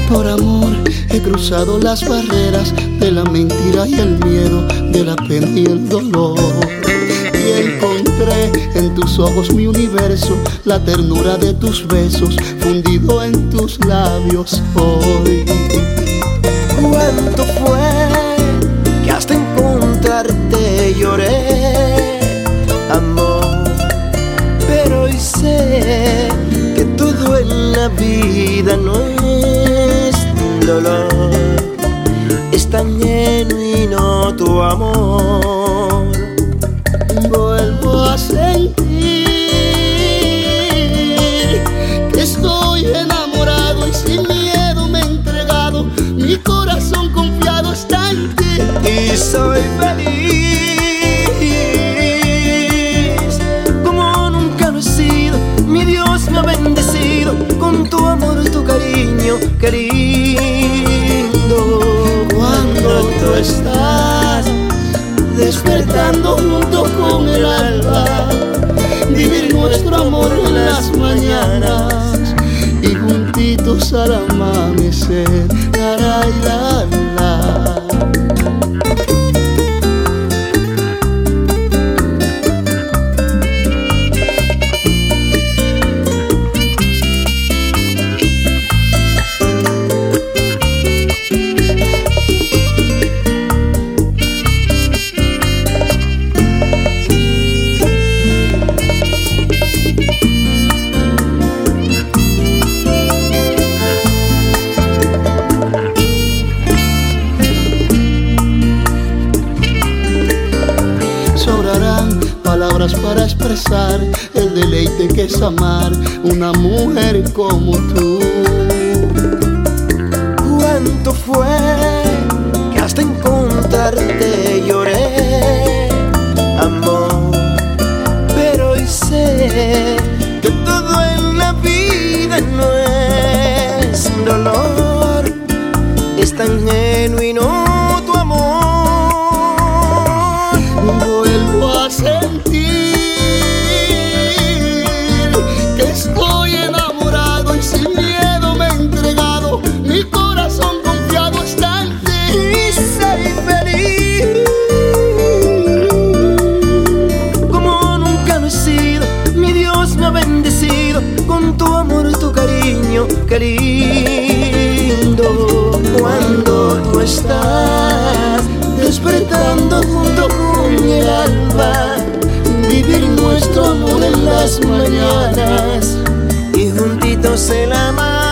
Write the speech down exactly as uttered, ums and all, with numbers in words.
Por amor he cruzado las barreras de la mentira y el miedo, de la pena y el dolor. Y encontré en tus ojos mi universo, la ternura de tus besos, fundido en tus labios hoy. ¿Cuánto fue que hasta encontrarte lloré, amor? Pero hoy sé que todo en la vida no es dolor, es tan genuino tu amor. Vuelvo a sentir que estoy enamorado y sin miedo me he entregado, mi corazón confiado está en ti y soy feliz como nunca lo he sido. Mi Dios me ha bendecido con tu amor y tu cariño, qué lindo. Cuando tú estás despertando junto con el alba, vivir nuestro amor en las mañanas y juntitos al amanecer. La, la, la, la. Sobrarán palabras para expresar el deleite que es amar una mujer como tú. ¿Cuánto fue que hasta encontrarte lloré, amor? Pero hoy sé que todo en la vida no es dolor, es tan genuino tu amor. Vuelvo a sentir que estoy enamorado y sin miedo me he entregado, mi corazón confiado está en ti y soy feliz como nunca lo he sido. Mi Dios me ha bendecido con tu amor y tu cariño, qué lindo. Cuando tú estás despertando junto con el alba, vivir nuestro amor en las mañanas y juntitos en la mar.